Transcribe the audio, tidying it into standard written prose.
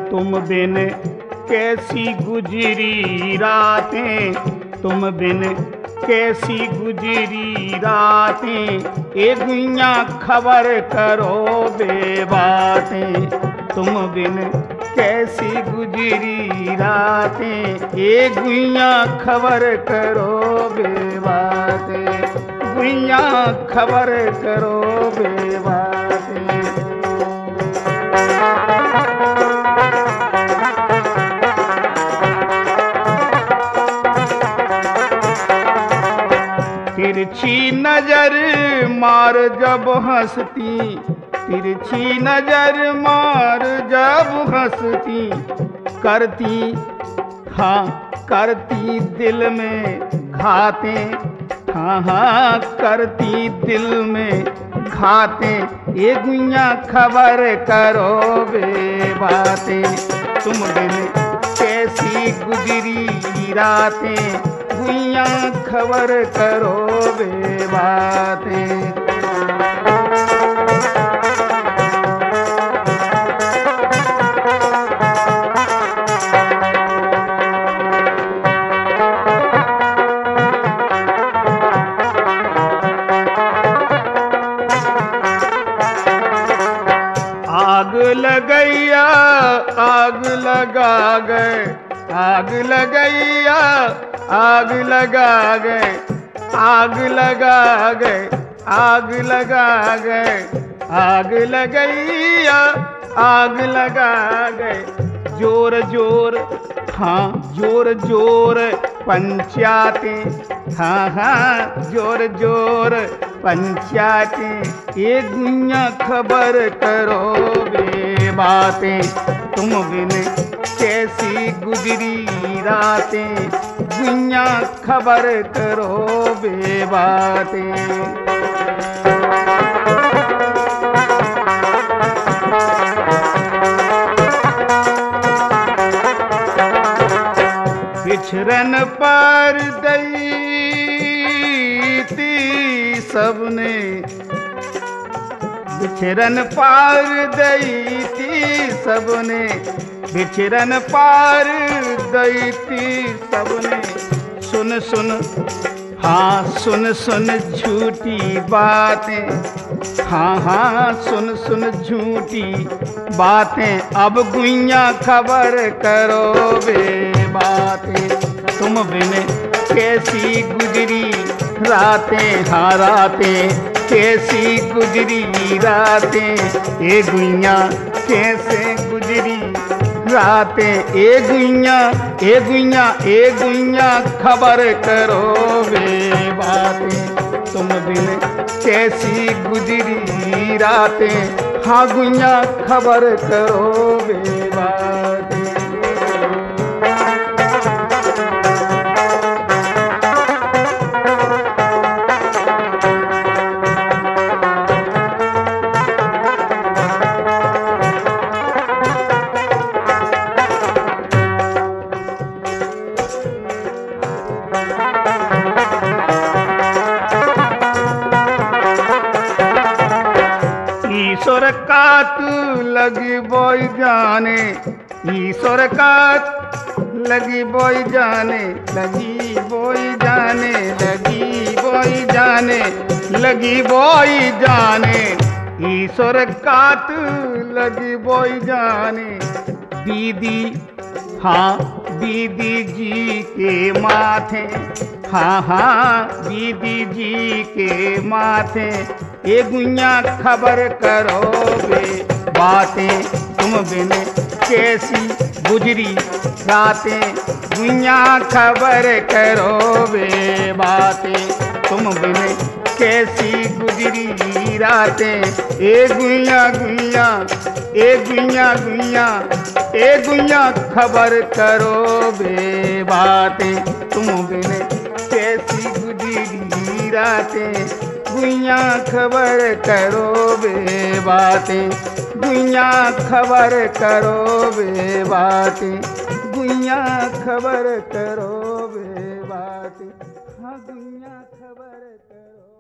तुम बिन कैसी गुजरी रातें, तुम बिन कैसी गुजरी रातें, ए गुइया खबर करो बे बातें। तुम बिन कैसी गुजरी रातें, ए गुइया खबर करो बे बातें, गुइया खबर करो बे बातें। तिरछी नजर मार जब हंसती, तिरछी नजर मार जब हंसती, करती हाँ करती दिल में घाते, हाँ हाँ करती दिल में घाते, ये गुइया खबर करो बे बातें। तुम बिन कैसी गुजरी रातें, गुइया खबर करो बे बातें। आग लगैया आग लगा गए, आग लगैया आग लगा गए, आग लगा गए, आग लगा गए, आग लगैया आग लगा गए। जोर जोर हाँ जोर जोर पंचायतें, हाँ हाँ जोर जोर पंचायतें, ये गुइया खबर करो बे बातें। तुम बिन कैसी गुजरी रातें, गुइया खबर करो बे बातें। बिछरन पर दैती सबने, बिछरन पार दैती सबने, बिछरन पार दैती सबने। सुन सुन हाँ सुन सुन झूठी बातें, हाँ हाँ सुन सुन झूठी बातें, अब गुइया खबर करो बे बातें। तुम बिन कैसी गुजरी रातें, हाँ रातें कैसी गुजरी रातें, ए गुइया कैसे गुजरी रातें, ए गुइया ए गुइया ए गुइया खबर करो बे बातें। तुम बिन कैसी गुजरी रातें, हाँ गुइया खबर करो बे बातें। ईश्वर कात लगी बोई जाने, ईश्वर कात लगी बोई जाने, लगी बोई जाने, लगी बोई जाने, लगी बोई जाने। ईश्वर कात लगी बोई जाने, दीदी हाँ दीदी जी के माथे, हाँ हाँ दीदी जी के माथे, ये गुइया खबर करो बे बातें। तुम बिन कैसी गुजरी रातें, गुइया खबर करो बे बातें। तुम बिन कैसी गुजरी रातें, ए गुइया गुइया ए गुइया गुइया ए गुइया खबर करो बे बातें। तुम बिन कैसी गुजरी रातें, गुइया खबर करो बे बातें, गुइया खबर करो बे बातें, गुइया खबर करो बे बातें, हाँ गुइया खबर करो।